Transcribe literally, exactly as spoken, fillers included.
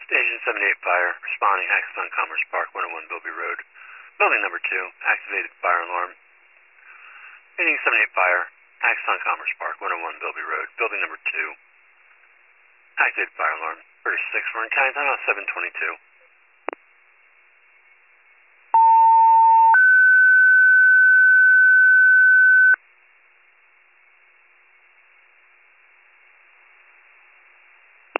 Station seventy-eight Fire, responding access on Commerce Park, one oh one Bilby Road. Building number two, activated fire alarm. Meeting seventy-eight Fire, access on Commerce Park, one oh one Bilby Road. Building number two, activated fire alarm. British six, we're in county timeout seven twenty-two.